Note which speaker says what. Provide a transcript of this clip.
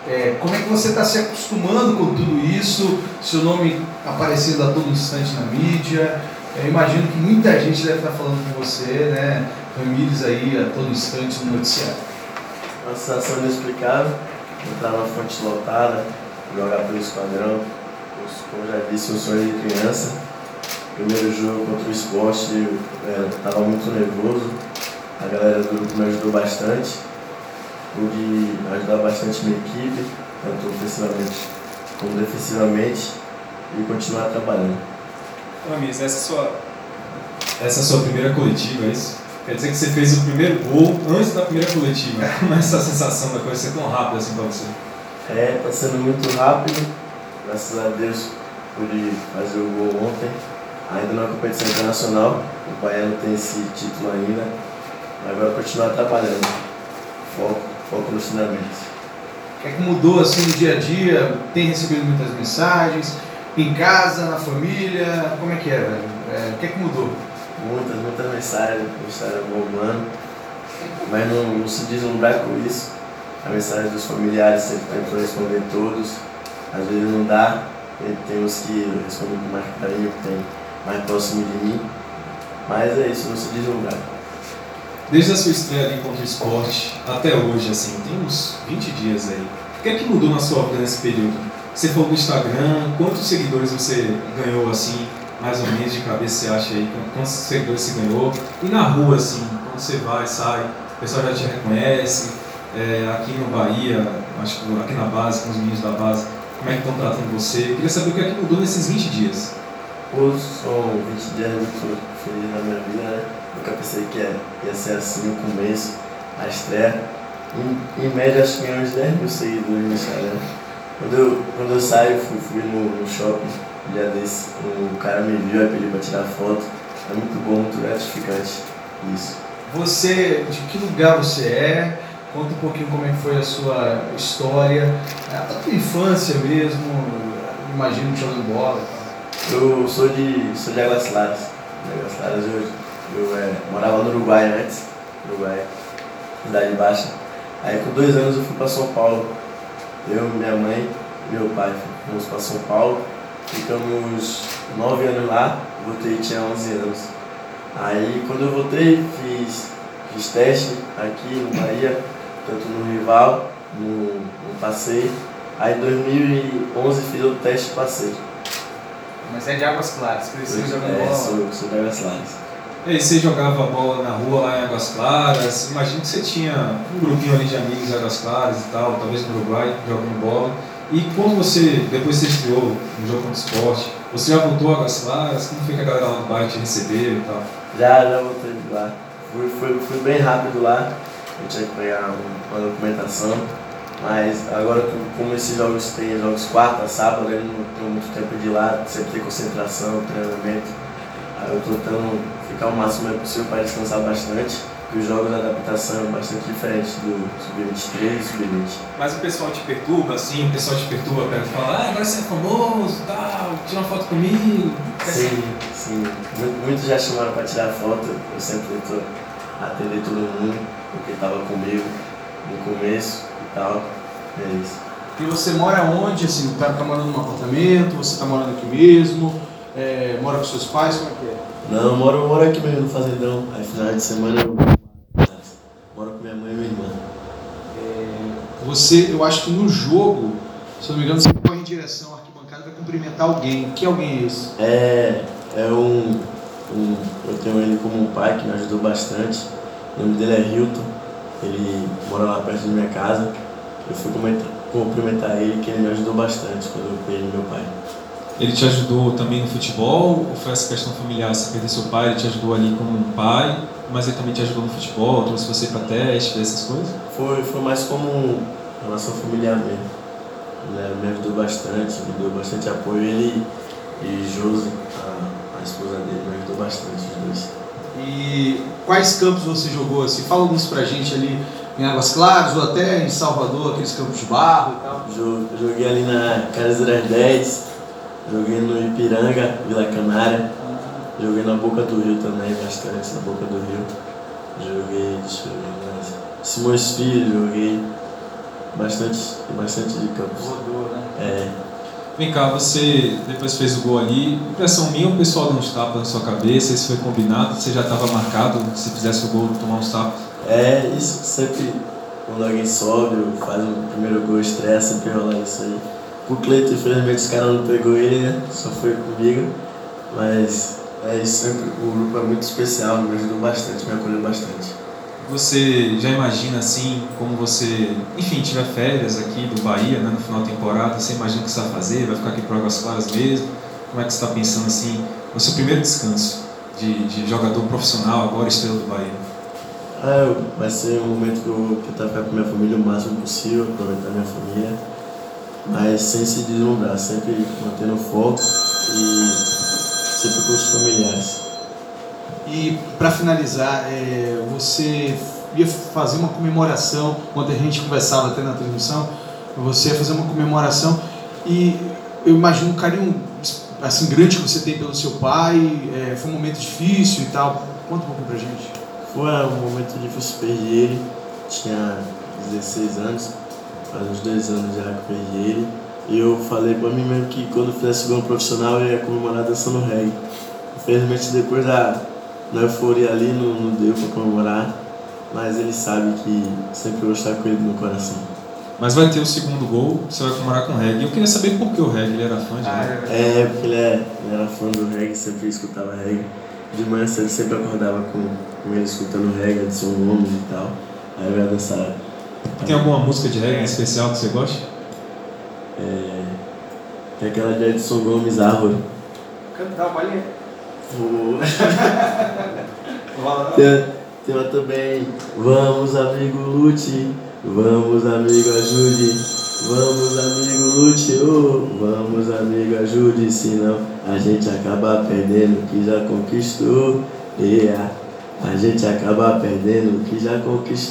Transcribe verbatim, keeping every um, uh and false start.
Speaker 1: É, como é que você está se acostumando com tudo isso? Seu nome aparecendo a todo instante na mídia. Eu imagino que muita gente deve estar falando com você, né? Ramires aí a todo instante no noticiário.
Speaker 2: Uma sensação inexplicável, entrar na fonte lotada, jogar pelo esquadrão, como já disse, um sonho de criança. Primeiro jogo contra o Sport, eu estava muito nervoso, a galera do grupo me ajudou bastante, pude ajudar bastante minha equipe, tanto ofensivamente como defensivamente, e continuar trabalhando.
Speaker 3: Ramires, essa é a sua, essa é a sua primeira coletiva, é isso? Quer dizer que você fez o primeiro gol antes da primeira coletiva. Como é essa sensação da coisa ser tão rápida assim para você?
Speaker 2: É, está sendo muito rápido. Graças a Deus pude fazer o gol ontem. Ainda não é competição internacional. O Baiano tem esse título ainda. Agora continuar trabalhando. Foco, foco nos treinamentos.
Speaker 1: O que é que mudou assim no dia a dia? Tem recebido muitas mensagens? Em casa, na família? Como é que é, velho? É, o que é que mudou?
Speaker 2: Muitas, muitas mensagens, mensagens bombando, mas não, não se deslumbrar com isso. A mensagem dos familiares sempre tentam responder todos, às vezes não dá, tem uns que respondem com mais carinho, que tem mais próximo de mim, mas é isso, não se deslumbrar.
Speaker 3: Desde a sua estreia ali contra o Sport até hoje, assim, tem uns vinte dias aí, o que é que mudou na sua vida nesse período? Você falou do Instagram, quantos seguidores você ganhou assim? Mais ou menos de cabeça você acha aí, quantos seguidores você ganhou? E na rua, assim, quando você vai, sai, o pessoal já te reconhece, é, aqui no Bahia, acho que aqui na base, com os meninos da base, como é que estão tratando você? Eu queria saber o que é que mudou nesses vinte dias.
Speaker 2: Pô, são vinte dias muito felizes na minha vida, né? Nunca pensei que ia, ia ser assim o começo, a estreia. Em, em média, acho que ganhei uns dez mil seguidores no Instagram. Quando eu, quando eu saio, fui, fui no, no shopping. Um dia desse, o cara me viu e pediu para tirar foto. É muito bom, muito gratificante isso.
Speaker 1: Você, de que lugar você é? Conta um pouquinho como é que foi a sua história, a tua infância mesmo, imagino jogando bola.
Speaker 2: Eu sou de, sou de Águas Claras. De Águas Claras eu, eu é, morava no Uruguai antes, Uruguai, cidade baixa. Aí com dois anos eu fui para São Paulo. Eu, minha mãe e meu pai fomos para São Paulo. Ficamos nove anos lá, voltei e tinha onze anos. Aí quando eu voltei, fiz, fiz teste aqui no Bahia, tanto no rival, no, no passeio. Aí em dois mil e onze fiz outro teste e passei.
Speaker 1: Mas é de Águas Claras, cresceu jogando
Speaker 2: é,
Speaker 1: bola?
Speaker 2: Sou, sou de Águas Claras.
Speaker 3: E aí você jogava bola na rua lá em Águas Claras, imagino que você tinha um grupinho ali de amigos em Águas Claras e tal, talvez no Uruguai, jogando bola. E quando você, depois você estreou no jogo contra o Sport, você já voltou a Águas Claras? Como foi que a galera lá do bairro te recebeu e tal?
Speaker 2: Já, já voltei de lá. Fui, fui, fui bem rápido lá, eu tinha que pegar uma documentação, mas agora como esses jogos tem jogos quarta, sábado, eu não tenho muito tempo de ir lá, sempre tem concentração, treinamento. Aí eu estou tentando ficar o máximo possível para descansar bastante. Os jogos de adaptação é bastante diferente do sub vinte e três e sub vinte.
Speaker 3: Mas o pessoal te perturba, assim, o pessoal te perturba para falar, ah, agora você é famoso e tal, tira uma foto comigo.
Speaker 2: Sim, sim. Muitos já chamaram para tirar foto, eu sempre tento atender todo mundo, porque estava comigo no começo e tal, é isso.
Speaker 1: E você mora onde, assim, tá, tá morando num apartamento, você tá morando aqui mesmo, é, mora com seus pais, como é que é?
Speaker 2: Não, eu moro, eu moro aqui mesmo no fazendão, aí final de semana eu moro com minha mãe e minha irmã.
Speaker 1: É, você, eu acho que no jogo, se eu não me engano, você corre em direção à arquibancada para cumprimentar alguém. Que alguém é esse?
Speaker 2: É, é um, um, eu tenho ele como um pai que me ajudou bastante. O nome dele é Hilton, ele mora lá perto de minha casa. Eu fui cumprimentar ele, que ele me ajudou bastante quando eu perdi meu pai.
Speaker 3: Ele te ajudou também no futebol? Ou foi essa questão familiar? Você perdeu seu pai, ele te ajudou ali como um pai, mas ele também te ajudou no futebol, trouxe você para teste, essas coisas?
Speaker 2: Foi, foi mais como uma relação familiar mesmo. Ele me ajudou bastante, me deu bastante apoio. Ele e Josi, a, a esposa dele, me ajudou bastante, os dois.
Speaker 1: E quais campos você jogou assim? Fala alguns pra gente ali em Águas Claras ou até em Salvador, aqueles campos de barro e tal.
Speaker 2: Joguei ali na Caras dez, joguei no Ipiranga, Vila Canária, joguei na Boca do Rio também, bastante na Boca do Rio. Joguei, deixa eu ver mais. Simões Filho, joguei. bastante, bastante de campos.
Speaker 1: Rodou, né?
Speaker 2: É,
Speaker 3: Vem cá, você depois fez o gol ali. Impressão minha, o pessoal deu uns tapas na sua cabeça, isso foi combinado? Você já estava marcado, se fizesse o gol, tomar uns tapas?
Speaker 2: é isso sempre, quando alguém sobe ou faz o primeiro gol, estreia, sempre rola isso aí. O Cleiton, infelizmente, os caras não pegou ele, né? Só foi comigo. Mas é isso, sempre, o grupo é muito especial, me ajudou bastante, me acolheu bastante.
Speaker 3: Você já imagina assim, como você, enfim, tiver férias aqui do Bahia, né, no final da temporada, você imagina o que você vai fazer? Vai ficar aqui para Águas Claras mesmo? Como é que você está pensando assim, no seu primeiro descanso de, de jogador profissional, agora estrela do Bahia?
Speaker 2: Ah, eu- vai ser um momento que eu vou tentar ficar com minha família o máximo possível, aproveitar minha família, mas sem se deslumbrar, sempre mantendo o foco e sempre com os familiares.
Speaker 1: E para finalizar, é, você ia fazer uma comemoração, quando a gente conversava até na transmissão, você ia fazer uma comemoração e eu imagino um carinho assim, grande que você tem pelo seu pai, é, foi um momento difícil e tal. Conta um pouquinho pra gente.
Speaker 2: Foi um momento difícil, perdi ele, tinha dezesseis anos, faz uns dois anos já que eu perdi ele, e eu falei pra mim mesmo que quando eu fizesse gol no profissional eu ia comemorar dançando reggae. Infelizmente depois da, da euforia ali não, não deu pra comemorar, mas ele sabe que sempre vou estar com ele no coração.
Speaker 3: Mas vai ter o segundo gol, você vai comemorar com o reggae. Eu queria saber por que o reggae, ele era fã de reggae.
Speaker 2: É, porque ele, é, ele era fã do reggae, sempre escutava reggae. De manhã cedo sempre acordava com, com ele escutando reggae, de São Gomes e tal. Aí eu ia dançar.
Speaker 3: Tem alguma música de reggae em especial que você gosta?
Speaker 2: É, tem aquela de Edson Gomes, Árvore.
Speaker 1: Cantar o baile.
Speaker 2: Tem, tem uma também. Vamos, amigo, lute. Vamos, amigo, ajude. Vamos, amigo, lute. Oh. Vamos, amigo, ajude. Senão a gente acaba perdendo o que já conquistou. Yeah. A gente acaba perdendo o que já conquistou.